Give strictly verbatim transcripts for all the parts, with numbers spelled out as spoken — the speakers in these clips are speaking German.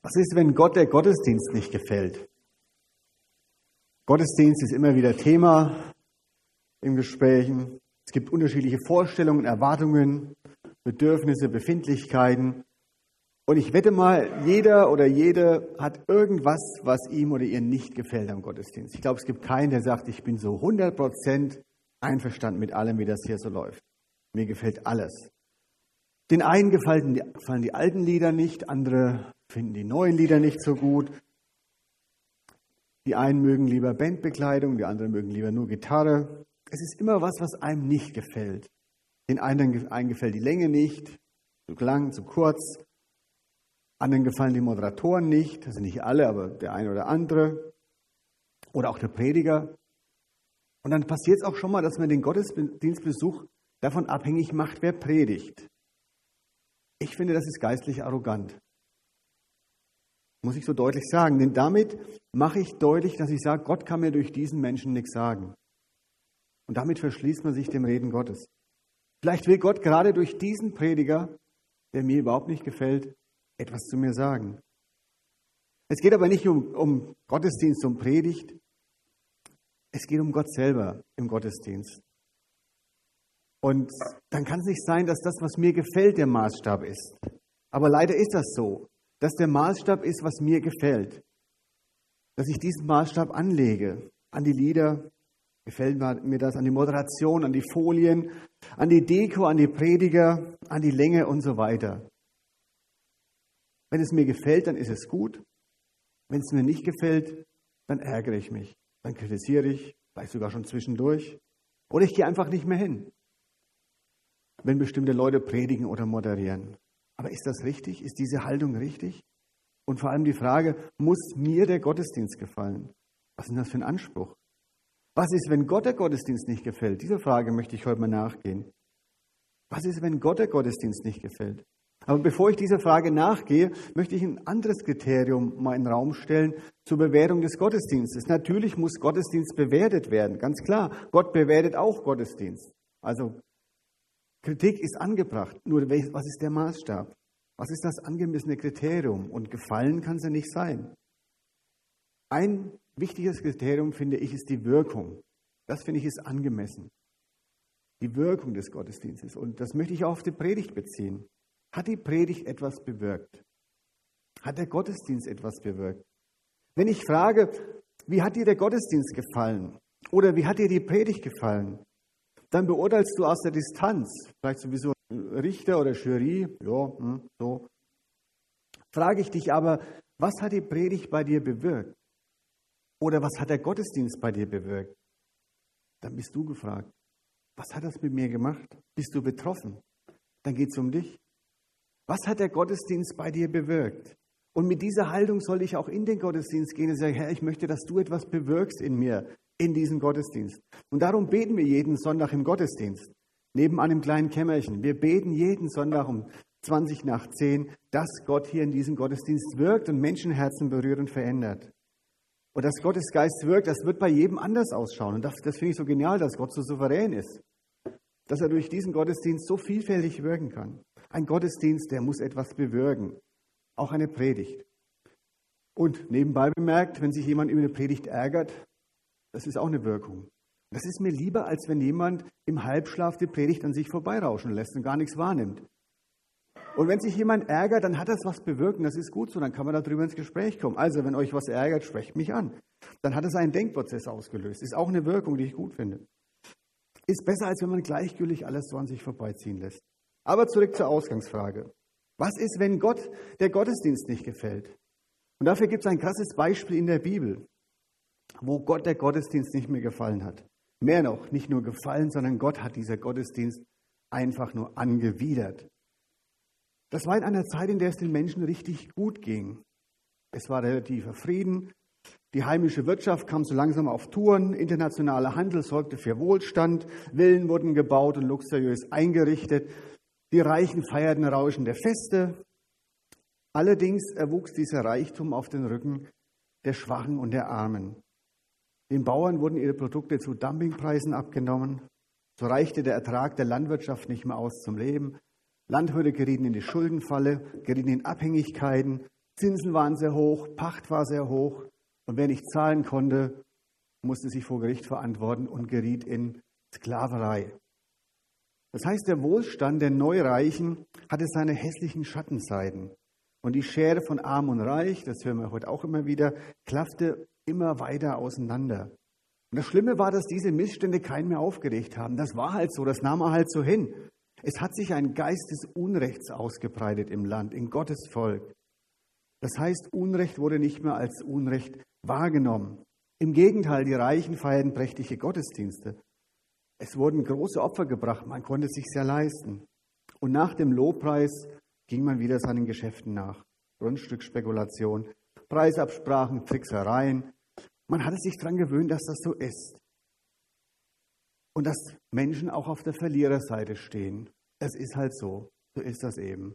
Was ist, wenn Gott der Gottesdienst nicht gefällt? Gottesdienst ist immer wieder Thema in Gesprächen. Es gibt unterschiedliche Vorstellungen, Erwartungen, Bedürfnisse, Befindlichkeiten. Und ich wette mal, jeder oder jede hat irgendwas, was ihm oder ihr nicht gefällt am Gottesdienst. Ich glaube, es gibt keinen, der sagt, ich bin so hundert Prozent einverstanden mit allem, wie das hier so läuft. Mir gefällt alles. Den einen gefallen die, gefallen die alten Lieder nicht, andere finden die neuen Lieder nicht so gut. Die einen mögen lieber Bandbekleidung, die anderen mögen lieber nur Gitarre. Es ist immer was, was einem nicht gefällt. Den einen, einen gefällt die Länge nicht, zu lang, zu kurz. Anderen gefallen die Moderatoren nicht, also nicht alle, aber der eine oder andere. Oder auch der Prediger. Und dann passiert es auch schon mal, dass man den Gottesdienstbesuch davon abhängig macht, wer predigt. Ich finde, das ist geistlich arrogant. Muss ich so deutlich sagen. Denn damit mache ich deutlich, dass ich sage, Gott kann mir durch diesen Menschen nichts sagen. Und damit verschließt man sich dem Reden Gottes. Vielleicht will Gott gerade durch diesen Prediger, der mir überhaupt nicht gefällt, etwas zu mir sagen. Es geht aber nicht um, um Gottesdienst, um Predigt. Es geht um Gott selber im Gottesdienst. Und dann kann es nicht sein, dass das, was mir gefällt, der Maßstab ist. Aber leider ist das so, dass der Maßstab ist, was mir gefällt. Dass ich diesen Maßstab anlege an die Lieder, gefällt mir das, an die Moderation, an die Folien, an die Deko, an die Prediger, an die Länge und so weiter. Wenn es mir gefällt, dann ist es gut. Wenn es mir nicht gefällt, dann ärgere ich mich. Dann kritisiere ich, vielleicht sogar schon zwischendurch. Oder ich gehe einfach nicht mehr hin, wenn bestimmte Leute predigen oder moderieren. Aber ist das richtig? Ist diese Haltung richtig? Und vor allem die Frage, muss mir der Gottesdienst gefallen? Was ist denn das für ein Anspruch? Was ist, wenn Gott der Gottesdienst nicht gefällt? Diese Frage möchte ich heute mal nachgehen. Was ist, wenn Gott der Gottesdienst nicht gefällt? Aber bevor ich dieser Frage nachgehe, möchte ich ein anderes Kriterium mal in den Raum stellen zur Bewertung des Gottesdienstes. Natürlich muss Gottesdienst bewertet werden, ganz klar. Gott bewertet auch Gottesdienst. Also Kritik ist angebracht. Nur was ist der Maßstab? Was ist das angemessene Kriterium? Und gefallen kann es ja nicht sein. Ein wichtiges Kriterium, finde ich, ist die Wirkung. Das, finde ich, ist angemessen. Die Wirkung des Gottesdienstes. Und das möchte ich auch auf die Predigt beziehen. Hat die Predigt etwas bewirkt? Hat der Gottesdienst etwas bewirkt? Wenn ich frage, wie hat dir der Gottesdienst gefallen? Oder wie hat dir die Predigt gefallen? Dann beurteilst du aus der Distanz, vielleicht sowieso Richter oder Jury, ja, hm, so. Frage ich dich aber, was hat die Predigt bei dir bewirkt? Oder was hat der Gottesdienst bei dir bewirkt? Dann bist du gefragt. Was hat das mit mir gemacht? Bist du betroffen? Dann geht es um dich. Was hat der Gottesdienst bei dir bewirkt? Und mit dieser Haltung soll ich auch in den Gottesdienst gehen und sagen, Herr, ich möchte, dass du etwas bewirkst in mir, in diesem Gottesdienst. Und darum beten wir jeden Sonntag im Gottesdienst, nebenan im kleinen Kämmerchen. Wir beten jeden Sonntag um zwanzig nach zehn, dass Gott hier in diesem Gottesdienst wirkt und Menschenherzen berührt und verändert. Und dass Gottes Geist wirkt, das wird bei jedem anders ausschauen. Und das, das finde ich so genial, dass Gott so souverän ist, dass er durch diesen Gottesdienst so vielfältig wirken kann. Ein Gottesdienst, der muss etwas bewirken. Auch eine Predigt. Und nebenbei bemerkt, wenn sich jemand über eine Predigt ärgert, das ist auch eine Wirkung. Das ist mir lieber, als wenn jemand im Halbschlaf die Predigt an sich vorbeirauschen lässt und gar nichts wahrnimmt. Und wenn sich jemand ärgert, dann hat das was bewirkt und das ist gut so, dann kann man darüber ins Gespräch kommen. Also, wenn euch was ärgert, sprecht mich an. Dann hat es einen Denkprozess ausgelöst. Ist auch eine Wirkung, die ich gut finde. Ist besser, als wenn man gleichgültig alles so an sich vorbeiziehen lässt. Aber zurück zur Ausgangsfrage. Was ist, wenn Gott der Gottesdienst nicht gefällt? Und dafür gibt es ein krasses Beispiel in der Bibel, wo Gott der Gottesdienst nicht mehr gefallen hat. Mehr noch, nicht nur gefallen, sondern Gott hat dieser Gottesdienst einfach nur angewidert. Das war in einer Zeit, in der es den Menschen richtig gut ging. Es war relativer Frieden. Die heimische Wirtschaft kam so langsam auf Touren. Internationaler Handel sorgte für Wohlstand. Villen wurden gebaut und luxuriös eingerichtet. Die Reichen feierten rauschende Feste. Allerdings erwuchs dieser Reichtum auf den Rücken der Schwachen und der Armen. Den Bauern wurden ihre Produkte zu Dumpingpreisen abgenommen. So reichte der Ertrag der Landwirtschaft nicht mehr aus zum Leben. Landwirte gerieten in die Schuldenfalle, gerieten in Abhängigkeiten Zinsen waren sehr hoch, Pacht war sehr hoch und wer nicht zahlen konnte, musste sich vor Gericht verantworten und geriet in Sklaverei. Das heißt, der Wohlstand der Neureichen hatte seine hässlichen Schattenseiten. Und die Schere von Arm und Reich, das hören wir heute auch immer wieder, klaffte immer weiter auseinander. Und das Schlimme war, dass diese Missstände keinen mehr aufgeregt haben. Das war halt so, das nahm er halt so hin. Es hat sich ein Geist des Unrechts ausgebreitet im Land, in Gottes Volk. Das heißt, Unrecht wurde nicht mehr als Unrecht wahrgenommen. Im Gegenteil, die Reichen feierten prächtige Gottesdienste. Es wurden große Opfer gebracht, man konnte es sich sehr leisten. Und nach dem Lobpreis ging man wieder seinen Geschäften nach. Grundstücksspekulation, Preisabsprachen, Tricksereien. Man hatte sich daran gewöhnt, dass das so ist. Und dass Menschen auch auf der Verliererseite stehen. Es ist halt so. So ist das eben.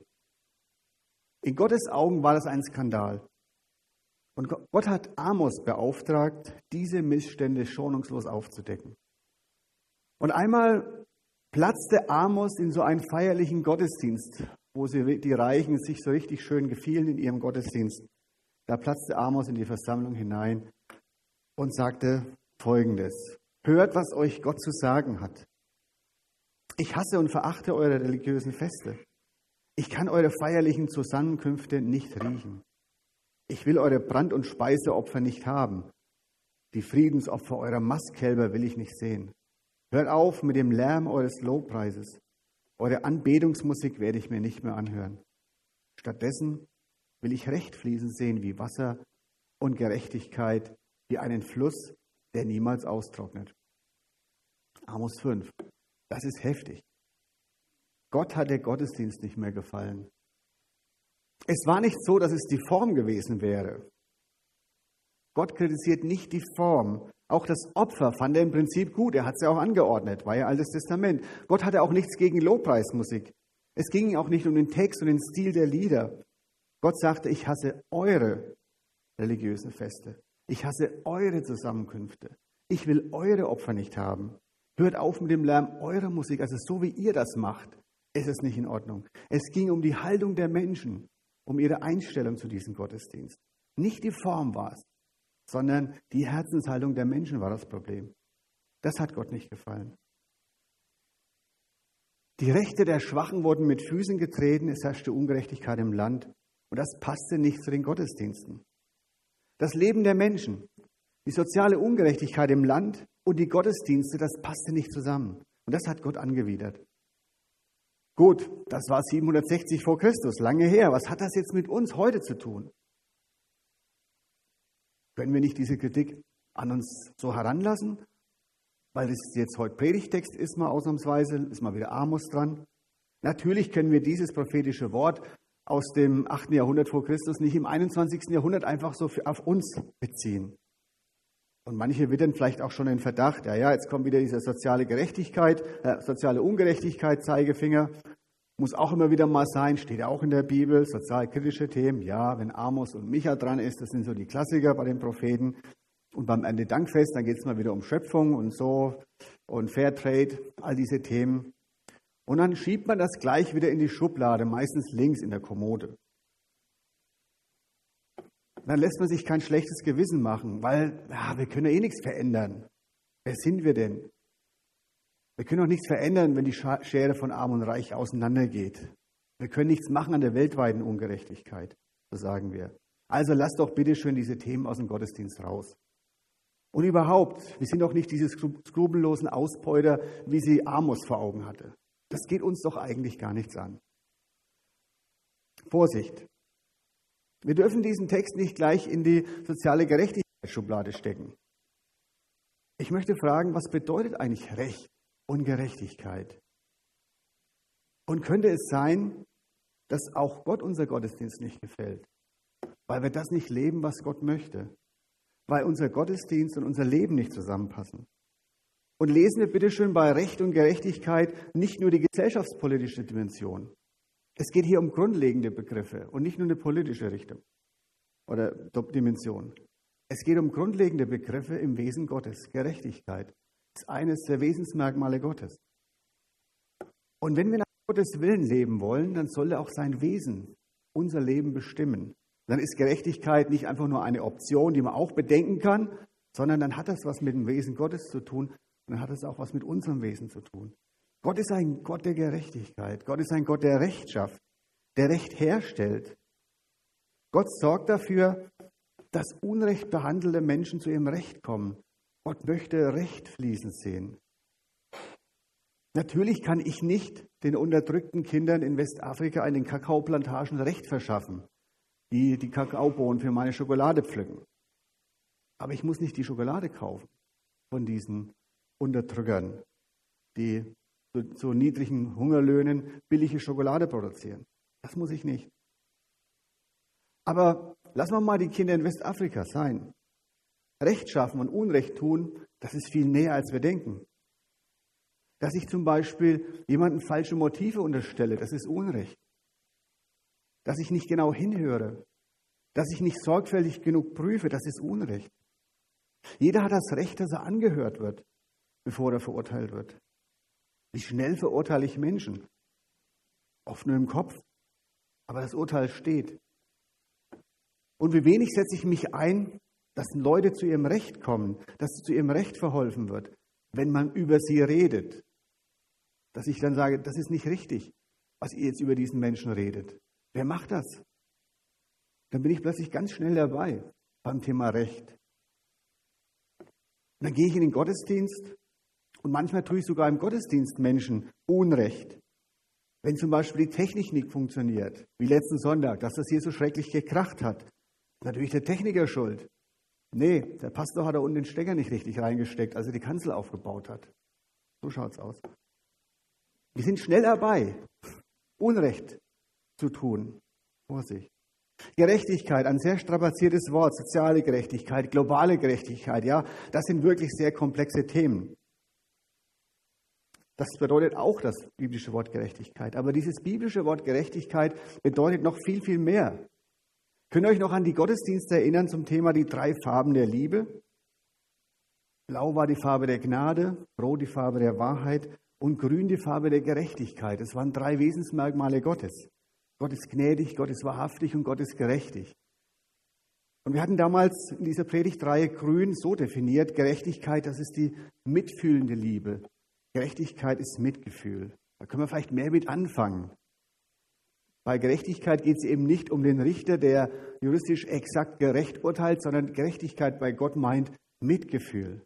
In Gottes Augen war das ein Skandal. Und Gott hat Amos beauftragt, diese Missstände schonungslos aufzudecken. Und einmal platzte Amos in so einen feierlichen Gottesdienst, wo sie, die Reichen sich so richtig schön gefielen in ihrem Gottesdienst. Da platzte Amos in die Versammlung hinein und sagte Folgendes: Hört, was euch Gott zu sagen hat. Ich hasse und verachte eure religiösen Feste. Ich kann eure feierlichen Zusammenkünfte nicht riechen. Ich will eure Brand- und Speiseopfer nicht haben. Die Friedensopfer eurer Mastkälber will ich nicht sehen. Hört auf mit dem Lärm eures Lobpreises. Eure Anbetungsmusik werde ich mir nicht mehr anhören. Stattdessen will ich Recht fließen sehen wie Wasser und Gerechtigkeit wie einen Fluss, der niemals austrocknet. Amos fünf. Das ist heftig. Gott hat der Gottesdienst nicht mehr gefallen. Es war nicht so, dass es die Form gewesen wäre. Gott kritisiert nicht die Form. Auch das Opfer fand er im Prinzip gut. Er hat es ja auch angeordnet, war ja Altes Testament. Gott hatte auch nichts gegen Lobpreismusik. Es ging ihm auch nicht um den Text und den Stil der Lieder. Gott sagte, ich hasse eure religiösen Feste. Ich hasse eure Zusammenkünfte. Ich will eure Opfer nicht haben. Hört auf mit dem Lärm eurer Musik. Also so wie ihr das macht, ist es nicht in Ordnung. Es ging um die Haltung der Menschen, um ihre Einstellung zu diesem Gottesdienst. Nicht die Form war es, sondern die Herzenshaltung der Menschen war das Problem. Das hat Gott nicht gefallen. Die Rechte der Schwachen wurden mit Füßen getreten, es herrschte Ungerechtigkeit im Land und das passte nicht zu den Gottesdiensten. Das Leben der Menschen, die soziale Ungerechtigkeit im Land und die Gottesdienste, das passte nicht zusammen. Und das hat Gott angewidert. Gut, das war siebenhundertsechzig vor Christus, lange her. Was hat das jetzt mit uns heute zu tun? Können wir nicht diese Kritik an uns so heranlassen? Weil das jetzt heute Predigtext ist, mal ausnahmsweise, ist mal wieder Amos dran. Natürlich können wir dieses prophetische Wort aus dem achten Jahrhundert vor Christus nicht im einundzwanzigsten Jahrhundert einfach so auf uns beziehen. Und manche wittern vielleicht auch schon den Verdacht, ja, ja, jetzt kommt wieder diese soziale Gerechtigkeit, äh, soziale Ungerechtigkeit, Zeigefinger. Muss auch immer wieder mal sein, steht ja auch in der Bibel, sozialkritische Themen. Ja, wenn Amos und Micha dran ist, das sind so die Klassiker bei den Propheten. Und beim Erntedankfest, dann geht es mal wieder um Schöpfung und so und Fairtrade, all diese Themen. Und dann schiebt man das gleich wieder in die Schublade, meistens links in der Kommode. Dann lässt man sich kein schlechtes Gewissen machen, weil ja, wir können ja eh nichts verändern. Wer sind wir denn? Wir können auch nichts verändern, wenn die Schere von Arm und Reich auseinandergeht. Wir können nichts machen an der weltweiten Ungerechtigkeit, so sagen wir. Also lasst doch bitte schön diese Themen aus dem Gottesdienst raus. Und überhaupt, wir sind doch nicht diese skrupellosen Ausbeuter, wie sie Amos vor Augen hatte. Das geht uns doch eigentlich gar nichts an. Vorsicht! Wir dürfen diesen Text nicht gleich in die soziale Gerechtigkeitsschublade stecken. Ich möchte fragen, was bedeutet eigentlich Recht und Gerechtigkeit? Und könnte es sein, dass auch Gott unser Gottesdienst nicht gefällt, weil wir das nicht leben, was Gott möchte, weil unser Gottesdienst und unser Leben nicht zusammenpassen? Und lesen wir bitte schön bei Recht und Gerechtigkeit nicht nur die gesellschaftspolitische Dimension. Es geht hier um grundlegende Begriffe und nicht nur eine politische Richtung oder Dimension. Es geht um grundlegende Begriffe im Wesen Gottes. Gerechtigkeit ist eines der Wesensmerkmale Gottes. Und wenn wir nach Gottes Willen leben wollen, dann soll auch sein Wesen unser Leben bestimmen. Dann ist Gerechtigkeit nicht einfach nur eine Option, die man auch bedenken kann, sondern dann hat das was mit dem Wesen Gottes zu tun und dann hat es auch was mit unserem Wesen zu tun. Gott ist ein Gott der Gerechtigkeit. Gott ist ein Gott der Rechtschaft, der Recht herstellt. Gott sorgt dafür, dass unrecht behandelte Menschen zu ihrem Recht kommen. Gott möchte Recht fließen sehen. Natürlich kann ich nicht den unterdrückten Kindern in Westafrika in den Kakaoplantagen Recht verschaffen, die die Kakaobohnen für meine Schokolade pflücken. Aber ich muss nicht die Schokolade kaufen von diesen Unterdrückern, die zu, zu niedrigen Hungerlöhnen billige Schokolade produzieren. Das muss ich nicht. Aber lassen wir mal die Kinder in Westafrika sein. Recht schaffen und Unrecht tun, das ist viel näher, als wir denken. Dass ich zum Beispiel jemandem falsche Motive unterstelle, das ist Unrecht. Dass ich nicht genau hinhöre, dass ich nicht sorgfältig genug prüfe, das ist Unrecht. Jeder hat das Recht, dass er angehört wird, bevor er verurteilt wird. Wie schnell verurteile ich Menschen? Oft nur im Kopf, aber das Urteil steht. Und wie wenig setze ich mich ein, dass Leute zu ihrem Recht kommen, dass zu ihrem Recht verholfen wird, wenn man über sie redet. Dass ich dann sage, das ist nicht richtig, was ihr jetzt über diesen Menschen redet. Wer macht das? Dann bin ich plötzlich ganz schnell dabei beim Thema Recht. Und dann gehe ich in den Gottesdienst und manchmal tue ich sogar im Gottesdienst Menschen Unrecht. Wenn zum Beispiel die Technik nicht funktioniert, wie letzten Sonntag, dass das hier so schrecklich gekracht hat, ist natürlich der Techniker schuld. Nee, der Pastor hat da unten den Stecker nicht richtig reingesteckt, als er die Kanzel aufgebaut hat. So schaut's aus. Wir sind schnell dabei, Unrecht zu tun. Vorsicht. Gerechtigkeit, ein sehr strapaziertes Wort, soziale Gerechtigkeit, globale Gerechtigkeit, ja, das sind wirklich sehr komplexe Themen. Das bedeutet auch das biblische Wort Gerechtigkeit. Aber dieses biblische Wort Gerechtigkeit bedeutet noch viel, viel mehr. Könnt ihr euch noch an die Gottesdienste erinnern zum Thema die drei Farben der Liebe? Blau war die Farbe der Gnade, Rot die Farbe der Wahrheit und Grün die Farbe der Gerechtigkeit. Das waren drei Wesensmerkmale Gottes. Gott ist gnädig, Gott ist wahrhaftig und Gott ist gerechtig. Und wir hatten damals in dieser Predigtreihe Grün so definiert, Gerechtigkeit, das ist die mitfühlende Liebe. Gerechtigkeit ist Mitgefühl. Da können wir vielleicht mehr mit anfangen. Bei Gerechtigkeit geht es eben nicht um den Richter, der juristisch exakt gerecht urteilt, sondern Gerechtigkeit bei Gott meint Mitgefühl.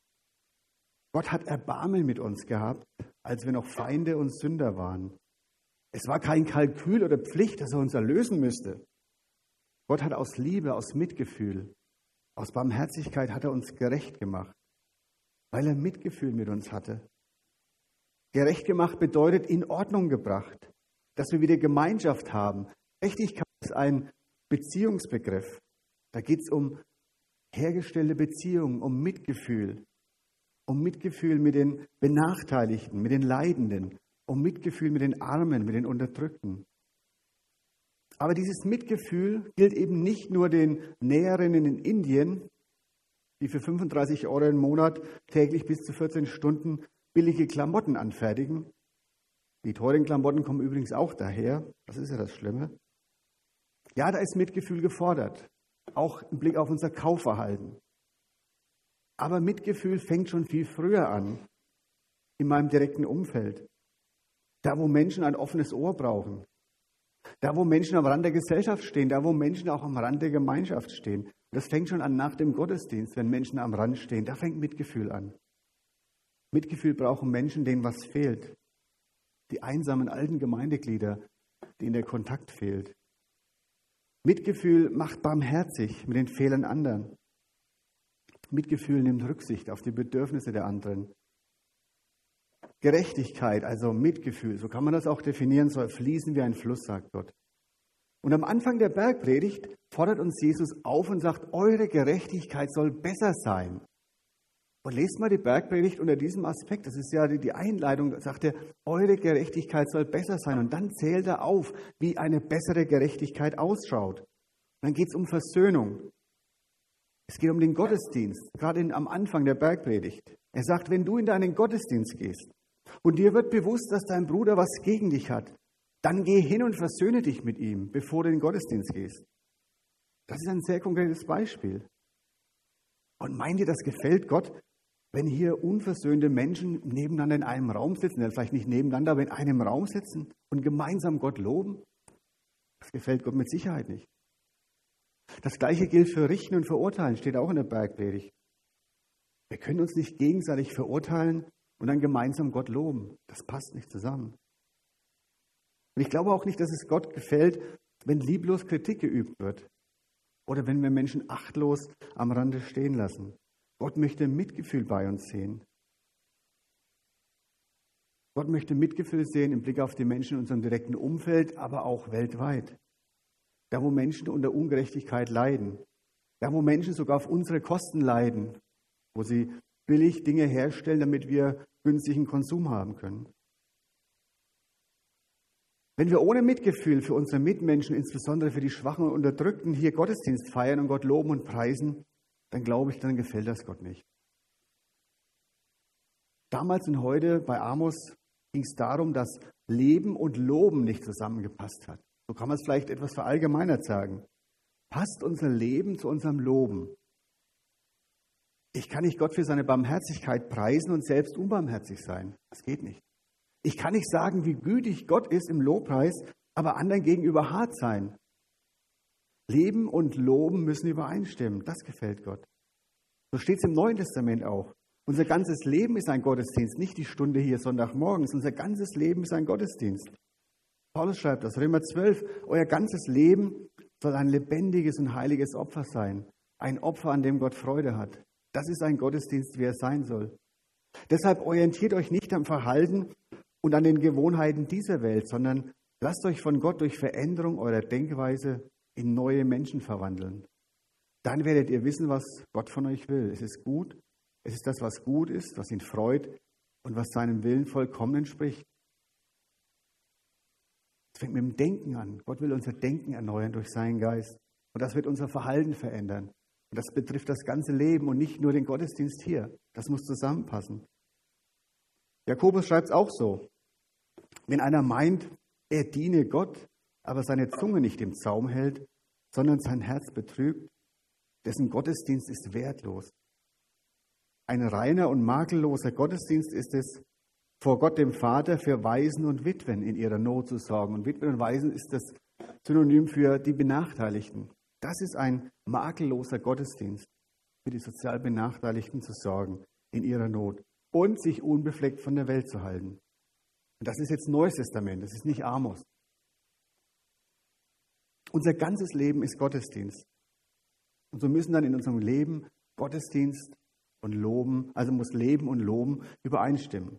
Gott hat Erbarmen mit uns gehabt, als wir noch Feinde und Sünder waren. Es war kein Kalkül oder Pflicht, dass er uns erlösen müsste. Gott hat aus Liebe, aus Mitgefühl, aus Barmherzigkeit hat er uns gerecht gemacht, weil er Mitgefühl mit uns hatte. Gerecht gemacht bedeutet in Ordnung gebracht, dass wir wieder Gemeinschaft haben. Gerechtigkeit ist ein Beziehungsbegriff. Da geht es um hergestellte Beziehungen, um Mitgefühl, um Mitgefühl mit den Benachteiligten, mit den Leidenden, um Mitgefühl mit den Armen, mit den Unterdrückten. Aber dieses Mitgefühl gilt eben nicht nur den Näherinnen in Indien, die für fünfunddreißig Euro im Monat täglich bis zu vierzehn Stunden billige Klamotten anfertigen. Die teuren Klamotten kommen übrigens auch daher. Das ist ja das Schlimme. Ja, da ist Mitgefühl gefordert, auch im Blick auf unser Kaufverhalten. Aber Mitgefühl fängt schon viel früher an, in meinem direkten Umfeld. Da, wo Menschen ein offenes Ohr brauchen. Da, wo Menschen am Rand der Gesellschaft stehen. Da, wo Menschen auch am Rand der Gemeinschaft stehen. Das fängt schon an nach dem Gottesdienst, wenn Menschen am Rand stehen. Da fängt Mitgefühl an. Mitgefühl brauchen Menschen, denen was fehlt. Die einsamen alten Gemeindeglieder, denen der Kontakt fehlt. Mitgefühl macht barmherzig mit den Fehlern anderen. Mitgefühl nimmt Rücksicht auf die Bedürfnisse der anderen. Gerechtigkeit, also Mitgefühl, so kann man das auch definieren, soll fließen wie ein Fluss, sagt Gott. Und am Anfang der Bergpredigt fordert uns Jesus auf und sagt, eure Gerechtigkeit soll besser sein. Und lest mal die Bergpredigt unter diesem Aspekt, das ist ja die Einleitung, da sagt er, eure Gerechtigkeit soll besser sein. Und dann zählt er auf, wie eine bessere Gerechtigkeit ausschaut. Und dann geht es um Versöhnung. Es geht um den Gottesdienst, gerade in, am Anfang der Bergpredigt. Er sagt, wenn du in deinen Gottesdienst gehst und dir wird bewusst, dass dein Bruder was gegen dich hat, dann geh hin und versöhne dich mit ihm, bevor du in den Gottesdienst gehst. Das ist ein sehr konkretes Beispiel. Und meint ihr, das gefällt Gott, wenn hier unversöhnte Menschen nebeneinander in einem Raum sitzen, ja, vielleicht nicht nebeneinander, aber in einem Raum sitzen und gemeinsam Gott loben? Das gefällt Gott mit Sicherheit nicht. Das Gleiche gilt für Richten und Verurteilen, steht auch in der Bergpredigt. Wir können uns nicht gegenseitig verurteilen und dann gemeinsam Gott loben. Das passt nicht zusammen. Und ich glaube auch nicht, dass es Gott gefällt, wenn lieblos Kritik geübt wird oder wenn wir Menschen achtlos am Rande stehen lassen. Gott möchte Mitgefühl bei uns sehen. Gott möchte Mitgefühl sehen im Blick auf die Menschen in unserem direkten Umfeld, aber auch weltweit. Da, wo Menschen unter Ungerechtigkeit leiden. Da, wo Menschen sogar auf unsere Kosten leiden, wo sie billig Dinge herstellen, damit wir günstigen Konsum haben können. Wenn wir ohne Mitgefühl für unsere Mitmenschen, insbesondere für die Schwachen und Unterdrückten, hier Gottesdienst feiern und Gott loben und preisen, dann glaube ich, dann gefällt das Gott nicht. Damals und heute bei Amos ging es darum, dass Leben und Loben nicht zusammengepasst hat. So kann man es vielleicht etwas verallgemeinert sagen. Passt unser Leben zu unserem Loben? Ich kann nicht Gott für seine Barmherzigkeit preisen und selbst unbarmherzig sein. Das geht nicht. Ich kann nicht sagen, wie gütig Gott ist im Lobpreis, aber anderen gegenüber hart sein. Leben und Loben müssen übereinstimmen. Das gefällt Gott. So steht es im Neuen Testament auch. Unser ganzes Leben ist ein Gottesdienst, nicht die Stunde hier Sonntagmorgens. Unser ganzes Leben ist ein Gottesdienst. Paulus schreibt das, Römer zwölf, euer ganzes Leben soll ein lebendiges und heiliges Opfer sein. Ein Opfer, an dem Gott Freude hat. Das ist ein Gottesdienst, wie er sein soll. Deshalb orientiert euch nicht am Verhalten und an den Gewohnheiten dieser Welt, sondern lasst euch von Gott durch Veränderung eurer Denkweise in neue Menschen verwandeln. Dann werdet ihr wissen, was Gott von euch will. Es ist gut, es ist das, was gut ist, was ihn freut und was seinem Willen vollkommen entspricht. Es fängt mit dem Denken an. Gott will unser Denken erneuern durch seinen Geist. Und das wird unser Verhalten verändern. Und das betrifft das ganze Leben und nicht nur den Gottesdienst hier. Das muss zusammenpassen. Jakobus schreibt es auch so. Wenn einer meint, er diene Gott, aber seine Zunge nicht im Zaum hält, sondern sein Herz betrügt, dessen Gottesdienst ist wertlos. Ein reiner und makelloser Gottesdienst ist es, vor Gott dem Vater für Waisen und Witwen in ihrer Not zu sorgen. Und Witwen und Waisen ist das Synonym für die Benachteiligten. Das ist ein makelloser Gottesdienst, für die sozial Benachteiligten zu sorgen in ihrer Not und sich unbefleckt von der Welt zu halten. Und das ist jetzt Neues Testament, das ist nicht Amos. Unser ganzes Leben ist Gottesdienst. Und so müssen dann in unserem Leben Gottesdienst und Loben, also muss Leben und Loben übereinstimmen.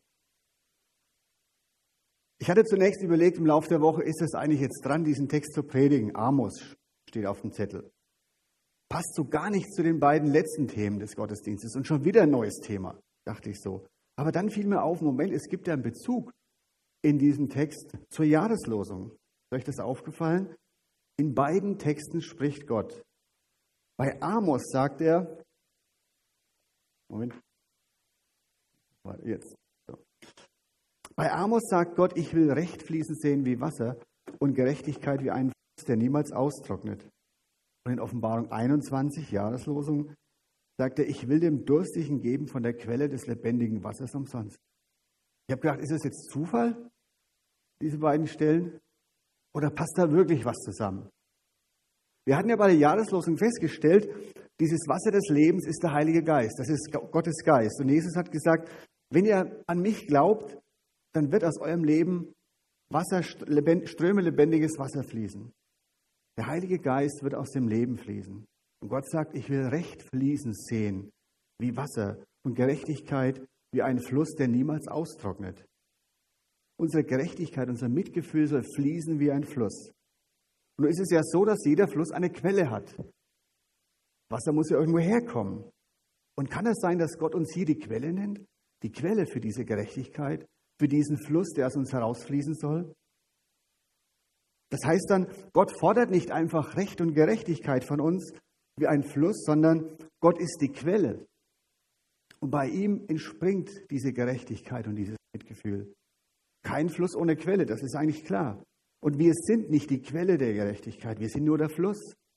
Ich hatte zunächst überlegt, im Laufe der Woche, ist es eigentlich jetzt dran, diesen Text zu predigen? Amos steht auf dem Zettel. Passt so gar nicht zu den beiden letzten Themen des Gottesdienstes und schon wieder ein neues Thema, dachte ich so. Aber dann fiel mir auf, Moment, es gibt ja einen Bezug in diesem Text zur Jahreslosung. Ist euch das aufgefallen? In beiden Texten spricht Gott. Bei Amos sagt er, Moment, jetzt. So. Bei Amos sagt Gott, ich will Recht fließen sehen wie Wasser und Gerechtigkeit wie ein Fluss, der niemals austrocknet. Und in Offenbarung einundzwanzig, Jahreslosung, sagt er, ich will dem Durstigen geben von der Quelle des lebendigen Wassers umsonst. Ich habe gedacht, ist das jetzt Zufall, diese beiden Stellen? Oder passt da wirklich was zusammen? Wir hatten ja bei der Jahreslosung festgestellt, dieses Wasser des Lebens ist der Heilige Geist. Das ist Gottes Geist. Und Jesus hat gesagt, wenn ihr an mich glaubt, dann wird aus eurem Leben Wasser, Ströme lebendiges Wasser fließen. Der Heilige Geist wird aus dem Leben fließen. Und Gott sagt, ich will Recht fließen sehen wie Wasser und Gerechtigkeit wie ein Fluss, der niemals austrocknet. Unsere Gerechtigkeit, unser Mitgefühl soll fließen wie ein Fluss. Und nun ist es ja so, dass jeder Fluss eine Quelle hat. Wasser muss ja irgendwo herkommen. Und kann es sein, dass Gott uns hier die Quelle nennt? Die Quelle für diese Gerechtigkeit, für diesen Fluss, der aus uns herausfließen soll? Das heißt dann, Gott fordert nicht einfach Recht und Gerechtigkeit von uns wie ein Fluss, sondern Gott ist die Quelle. Und bei ihm entspringt diese Gerechtigkeit und dieses Mitgefühl. Kein Fluss ohne Quelle, das ist eigentlich klar. Und wir sind nicht die Quelle der Gerechtigkeit, wir sind nur der Fluss.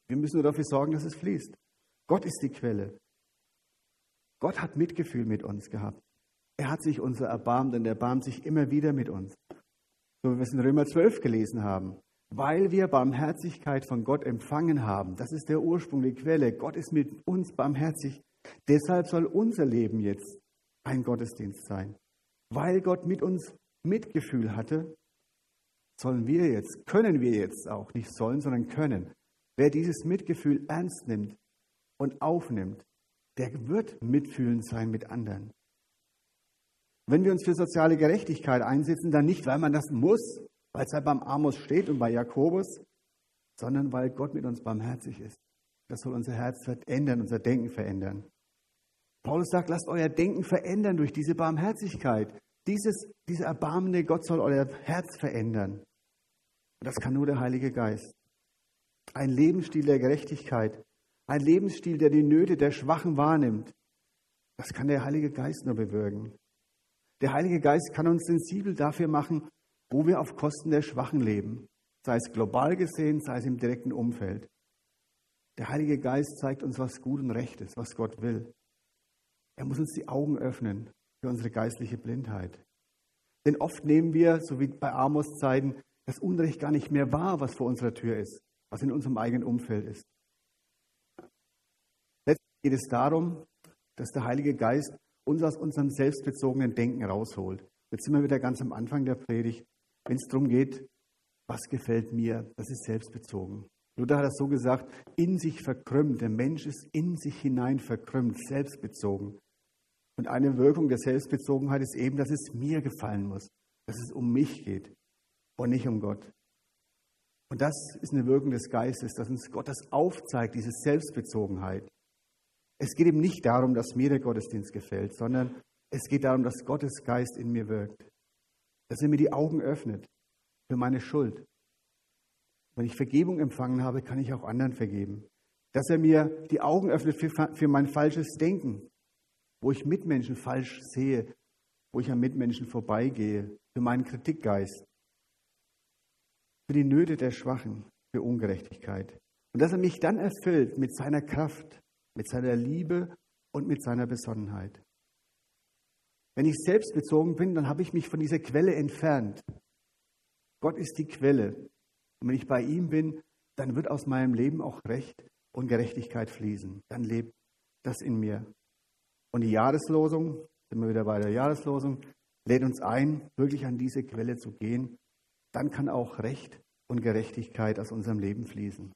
Wir müssen nur dafür sorgen, dass es fließt. Gott ist die Quelle. Gott hat Mitgefühl mit uns gehabt. Er hat sich unser erbarmt und er erbarmt sich immer wieder mit uns. So wie wir es in Römer zwölf gelesen haben. Weil wir Barmherzigkeit von Gott empfangen haben. Das ist der Ursprung, die Quelle. Gott ist mit uns barmherzig. Deshalb soll unser Leben jetzt ein Gottesdienst sein. Weil Gott mit uns Mitgefühl hatte, sollen wir jetzt, können wir jetzt auch, nicht sollen, sondern können. Wer dieses Mitgefühl ernst nimmt und aufnimmt, der wird mitfühlend sein mit anderen. Wenn wir uns für soziale Gerechtigkeit einsetzen, dann nicht, weil man das muss, weil es halt beim Amos steht und bei Jakobus, sondern weil Gott mit uns barmherzig ist. Das soll unser Herz verändern, unser Denken verändern. Paulus sagt, lasst euer Denken verändern durch diese Barmherzigkeit. Dieses, dieser erbarmende Gott soll euer Herz verändern. Und das kann nur der Heilige Geist. Ein Lebensstil der Gerechtigkeit, ein Lebensstil, der die Nöte der Schwachen wahrnimmt, das kann der Heilige Geist nur bewirken. Der Heilige Geist kann uns sensibel dafür machen, wo wir auf Kosten der Schwachen leben, sei es global gesehen, sei es im direkten Umfeld. Der Heilige Geist zeigt uns, was gut und recht ist, was Gott will. Er muss uns die Augen öffnen für unsere geistliche Blindheit. Denn oft nehmen wir, so wie bei Amos Zeiten, das Unrecht gar nicht mehr wahr, was vor unserer Tür ist, was in unserem eigenen Umfeld ist. Letztlich geht es darum, dass der Heilige Geist uns aus unserem selbstbezogenen Denken rausholt. Jetzt sind wir wieder ganz am Anfang der Predigt, wenn es darum geht, was gefällt mir, das ist selbstbezogen. Luther hat das so gesagt, in sich verkrümmt, der Mensch ist in sich hinein verkrümmt, selbstbezogen. Und eine Wirkung der Selbstbezogenheit ist eben, dass es mir gefallen muss, dass es um mich geht und nicht um Gott. Und das ist eine Wirkung des Geistes, dass uns Gott das aufzeigt, diese Selbstbezogenheit. Es geht eben nicht darum, dass mir der Gottesdienst gefällt, sondern es geht darum, dass Gottes Geist in mir wirkt. Dass er mir die Augen öffnet für meine Schuld. Wenn ich Vergebung empfangen habe, kann ich auch anderen vergeben. Dass er mir die Augen öffnet für, für mein falsches Denken, wo ich Mitmenschen falsch sehe, wo ich an Mitmenschen vorbeigehe, für meinen Kritikgeist, für die Nöte der Schwachen, für Ungerechtigkeit. Und dass er mich dann erfüllt mit seiner Kraft, mit seiner Liebe und mit seiner Besonnenheit. Wenn ich selbstbezogen bin, dann habe ich mich von dieser Quelle entfernt. Gott ist die Quelle. Und wenn ich bei ihm bin, dann wird aus meinem Leben auch Recht und Gerechtigkeit fließen. Dann lebt das in mir. Und die Jahreslosung, sind wir wieder bei der Jahreslosung, lädt uns ein, wirklich an diese Quelle zu gehen. Dann kann auch Recht und Gerechtigkeit aus unserem Leben fließen.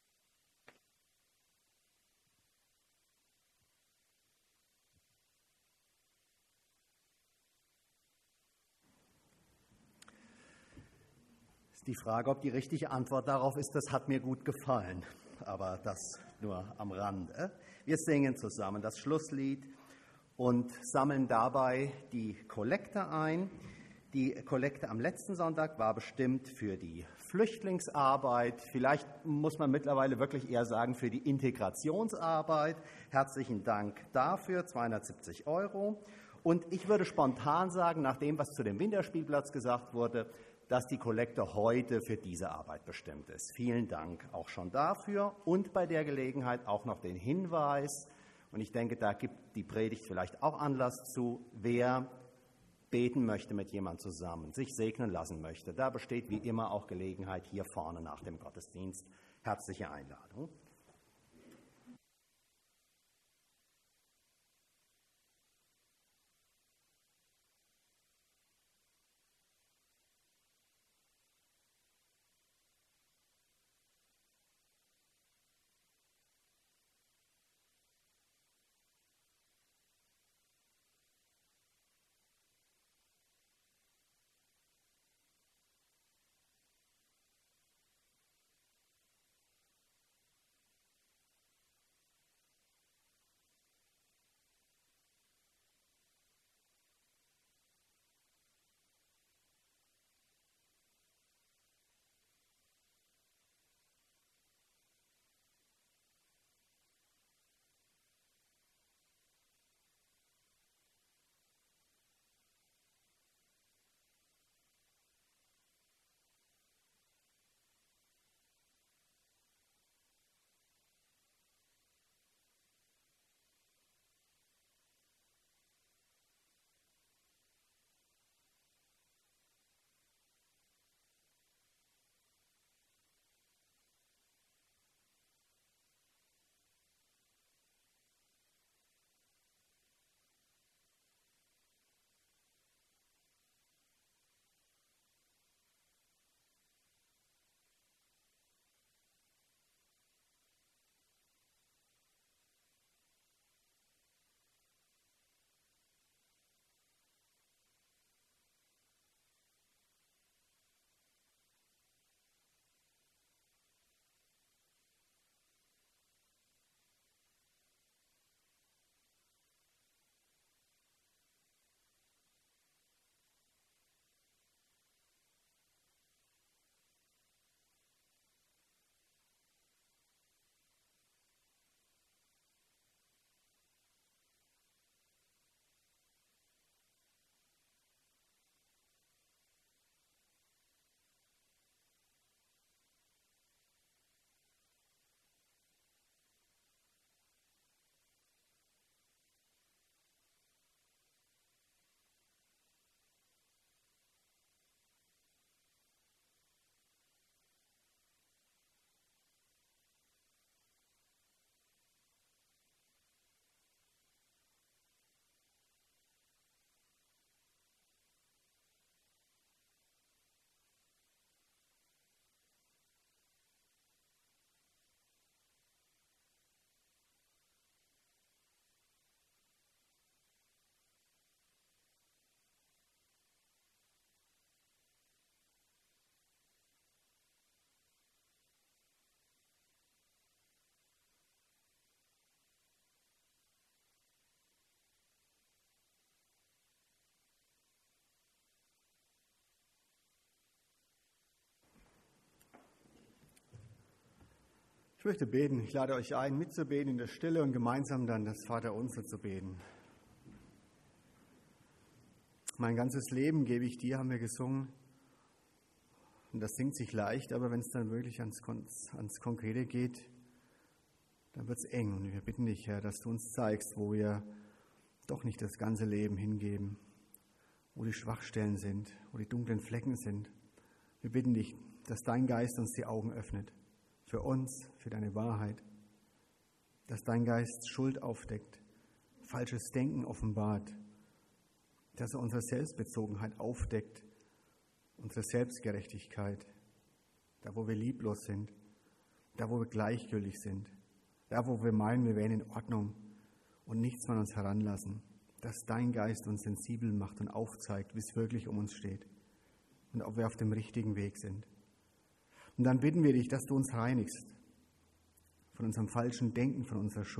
Die Frage, ob die richtige Antwort darauf ist, das hat mir gut gefallen, aber das nur am Rande. Wir singen zusammen das Schlusslied und sammeln dabei die Kollekte ein. Die Kollekte am letzten Sonntag war bestimmt für die Flüchtlingsarbeit, vielleicht muss man mittlerweile wirklich eher sagen für die Integrationsarbeit. Herzlichen Dank dafür, zweihundertsiebzig Euro. Und ich würde spontan sagen, nach dem, was zu dem Winterspielplatz gesagt wurde, dass die Kollekte heute für diese Arbeit bestimmt ist. Vielen Dank auch schon dafür und bei der Gelegenheit auch noch den Hinweis, und ich denke, da gibt die Predigt vielleicht auch Anlass zu, wer beten möchte mit jemandem zusammen, sich segnen lassen möchte. Da besteht wie immer auch Gelegenheit hier vorne nach dem Gottesdienst. Herzliche Einladung. Ich möchte beten. Ich lade euch ein, mitzubeten in der Stille und gemeinsam dann das Vaterunser zu beten. Mein ganzes Leben gebe ich dir, haben wir gesungen. Und das singt sich leicht, aber wenn es dann wirklich ans, ans Konkrete geht, dann wird es eng. Und wir bitten dich, Herr, dass du uns zeigst, wo wir doch nicht das ganze Leben hingeben, wo die Schwachstellen sind, wo die dunklen Flecken sind. Wir bitten dich, dass dein Geist uns die Augen öffnet, für uns, für deine Wahrheit, dass dein Geist Schuld aufdeckt, falsches Denken offenbart, dass er unsere Selbstbezogenheit aufdeckt, unsere Selbstgerechtigkeit, da wo wir lieblos sind, da wo wir gleichgültig sind, da wo wir meinen, wir wären in Ordnung und nichts an uns heranlassen, dass dein Geist uns sensibel macht und aufzeigt, wie es wirklich um uns steht und ob wir auf dem richtigen Weg sind. Und dann bitten wir dich, dass du uns reinigst von unserem falschen Denken, von unserer Schuld.